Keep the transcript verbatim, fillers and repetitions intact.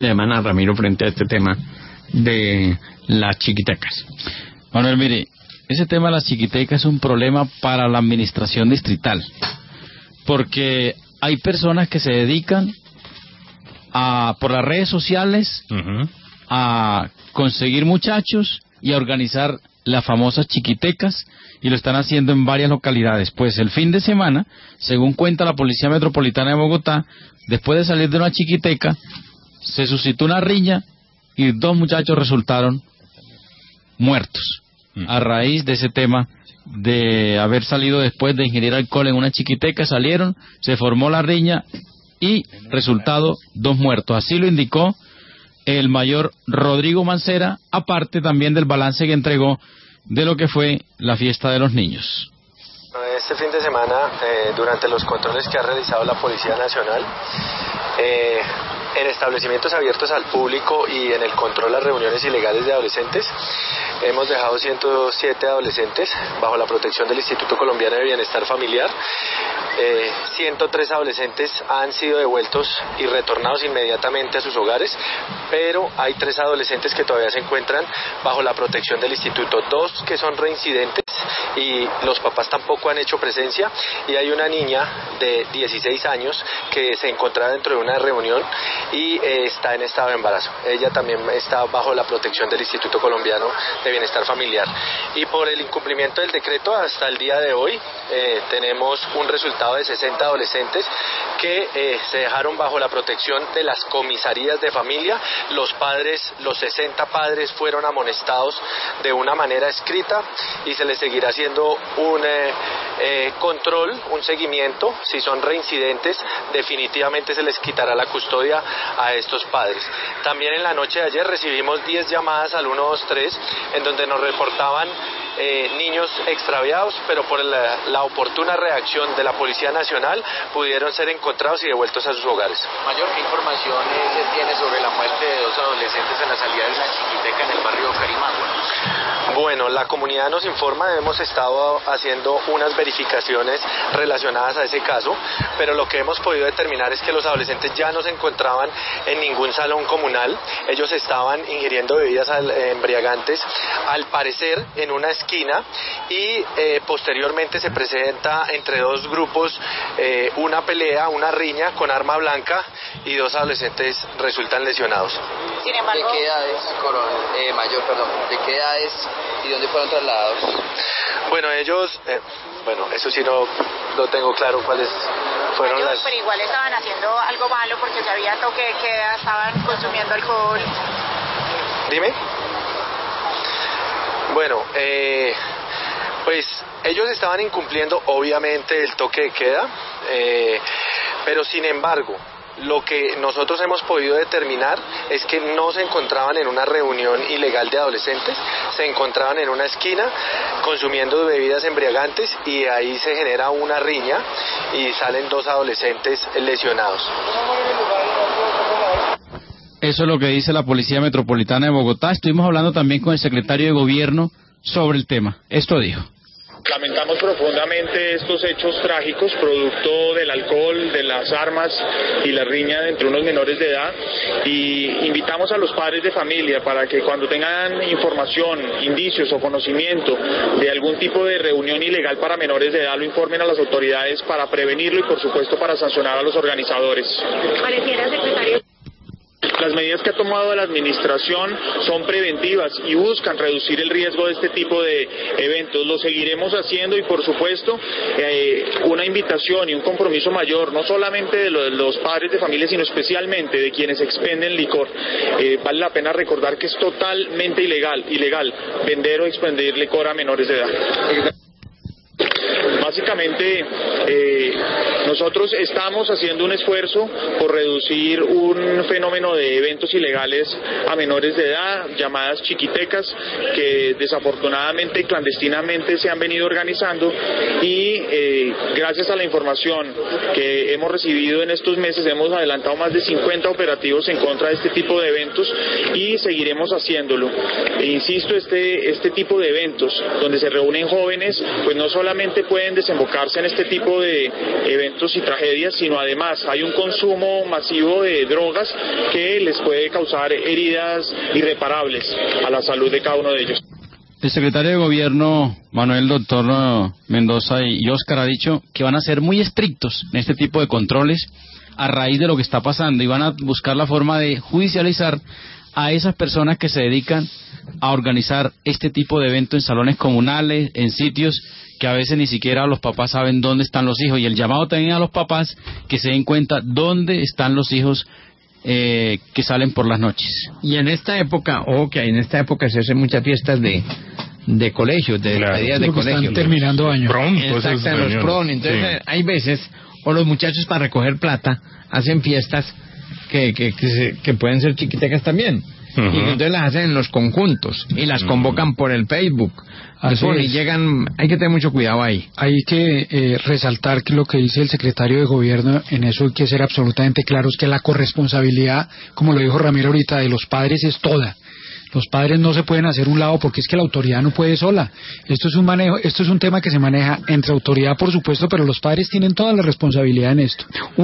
semana, Ramiro, frente a este tema de las chiquitecas? Manuel, mire, ese tema de las chiquitecas es un problema para la administración distrital, porque hay personas que se dedican a, por las redes sociales, uh-huh, a conseguir muchachos y a organizar las famosas chiquitecas, y lo están haciendo en varias localidades. Pues el fin de semana, según cuenta la Policía Metropolitana de Bogotá, después de salir de una chiquiteca, se suscitó una riña y dos muchachos resultaron muertos a raíz de ese tema de haber salido después de ingerir alcohol en una chiquiteca. Salieron, se formó la riña y resultado dos muertos. Así lo indicó el mayor Rodrigo Mancera, aparte también del balance que entregó de lo que fue la fiesta de los niños. Este fin de semana, eh, durante los controles que ha realizado la Policía Nacional, eh, en establecimientos abiertos al público y en el control a reuniones ilegales de adolescentes, hemos dejado ciento siete adolescentes bajo la protección del Instituto Colombiano de Bienestar Familiar. Eh, ciento tres adolescentes han sido devueltos y retornados inmediatamente a sus hogares, pero hay tres adolescentes que todavía se encuentran bajo la protección del instituto, dos que son reincidentes y los papás tampoco han hecho presencia, y hay una niña de dieciséis años que se encontraba dentro de una reunión y eh, está en estado de embarazo. Ella también está bajo la protección del Instituto Colombiano de Bienestar Familiar. Y por el incumplimiento del decreto, hasta el día de hoy eh, tenemos un resultado de sesenta adolescentes que eh, se dejaron bajo la protección de las comisarías de familia. Los padres, los sesenta padres fueron amonestados de una manera escrita y se les seguirá haciendo un eh, eh, control, un seguimiento. Si son reincidentes, definitivamente se les quitará la custodia a estos padres. También en la noche de ayer recibimos diez llamadas al uno dos tres en donde nos reportaban eh, niños extraviados, pero por la, la oportuna reacción de la Policía Nacional pudieron ser encontrados y devueltos a sus hogares. Mayor, ¿qué información se tiene sobre la muerte de dos adolescentes en la salida de una chiquiteca en el barrio Carimagua? Bueno, la comunidad nos informa, hemos estado haciendo unas verificaciones relacionadas a ese caso, pero lo que hemos podido determinar es que los adolescentes ya no se encontraban en ningún salón comunal. Ellos estaban ingiriendo bebidas embriagantes, al parecer en una esquina, y eh, posteriormente se presenta entre dos grupos eh, una pelea, una riña con arma blanca, y dos adolescentes resultan lesionados. Sin embargo, ¿de qué edades, coronel, eh, mayor, perdón, de qué edades y dónde fueron trasladados? Bueno, ellos, eh, bueno, eso sí no, no tengo claro cuáles fueron Mayor, las... Pero igual estaban haciendo algo malo porque ya había toque de queda, estaban consumiendo alcohol. Dime. Bueno, eh, pues ellos estaban incumpliendo obviamente el toque de queda, eh, pero sin embargo, lo que nosotros hemos podido determinar es que no se encontraban en una reunión ilegal de adolescentes, se encontraban en una esquina consumiendo bebidas embriagantes, y ahí se genera una riña y salen dos adolescentes lesionados. Eso es lo que dice la Policía Metropolitana de Bogotá. Estuvimos hablando también con el secretario de Gobierno sobre el tema. Esto dijo. Lamentamos profundamente estos hechos trágicos, producto del alcohol, de las armas y la riña entre unos menores de edad, y invitamos a los padres de familia para que cuando tengan información, indicios o conocimiento de algún tipo de reunión ilegal para menores de edad, lo informen a las autoridades para prevenirlo y por supuesto para sancionar a los organizadores. Pareciera, secretario. Las medidas que ha tomado la administración son preventivas y buscan reducir el riesgo de este tipo de eventos. Lo seguiremos haciendo, y por supuesto eh, una invitación y un compromiso mayor, no solamente de los, los padres de familia, sino especialmente de quienes expenden licor. Eh, vale la pena recordar que es totalmente ilegal, ilegal vender o expender licor a menores de edad. Básicamente, eh, nosotros estamos haciendo un esfuerzo por reducir un fenómeno de eventos ilegales a menores de edad, llamadas chiquitecas, que desafortunadamente y clandestinamente se han venido organizando, y eh, gracias a la información que hemos recibido en estos meses hemos adelantado más de cincuenta operativos en contra de este tipo de eventos, y seguiremos haciéndolo. E insisto, este, este tipo de eventos donde se reúnen jóvenes, pues no solamente pueden desembocarse en este tipo de eventos y tragedias, sino además hay un consumo masivo de drogas que les puede causar heridas irreparables a la salud de cada uno de ellos. El secretario de Gobierno, Manuel Doctor Mendoza y Óscar, ha dicho que van a ser muy estrictos en este tipo de controles a raíz de lo que está pasando y van a buscar la forma de judicializar a esas personas que se dedican a organizar este tipo de eventos en salones comunales, en sitios que a veces ni siquiera los papás saben dónde están los hijos, y el llamado también a los papás que se den cuenta dónde están los hijos eh, que salen por las noches. Y en esta época, o que en esta época se hacen muchas fiestas de de colegios, de claro, despedidas de colegios. Están terminando años. Prom, pues, Exacto, los prom. Entonces, sí, hay veces, o los muchachos para recoger plata, hacen fiestas que, que, que, se, que pueden ser chiquitecas también. Uh-huh. Y entonces las hacen en los conjuntos y las convocan uh-huh. por el Facebook. Así y llegan, hay que tener mucho cuidado ahí. Hay que eh, resaltar que lo que dice el secretario de Gobierno, en eso hay que ser absolutamente claros, que la corresponsabilidad, como lo dijo Ramiro ahorita, de los padres es toda. Los padres no se pueden hacer un lado porque es que la autoridad no puede sola. Esto es un manejo, esto es un tema que se maneja entre autoridad, por supuesto, pero los padres tienen toda la responsabilidad en esto.